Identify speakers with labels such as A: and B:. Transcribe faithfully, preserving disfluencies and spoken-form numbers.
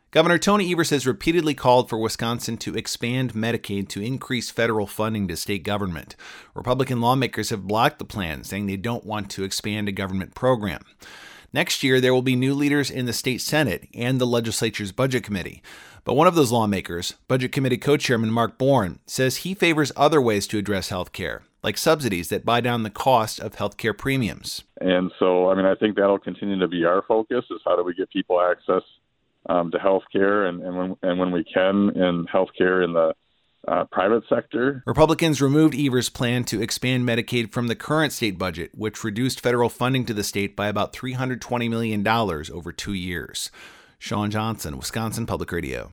A: Governor Tony Evers has repeatedly called for Wisconsin to expand Medicaid to increase federal funding to state government. Republican lawmakers have blocked the plan, saying they don't want to expand a government program. Next year, there will be new leaders in the state Senate and the legislature's budget committee. But one of those lawmakers, Budget Committee co-chairman Mark Bourne, says he favors other ways to address health care, like subsidies that buy down the cost of health care premiums.
B: And so, I mean, I think that'll continue to be our focus, is how do we get people access um, to health care, and, and, when, and when we can, in health care in the uh, private sector.
A: Republicans removed Evers' plan to expand Medicaid from the current state budget, which reduced federal funding to the state by about three hundred twenty million dollars over two years. Sean Johnson, Wisconsin Public Radio.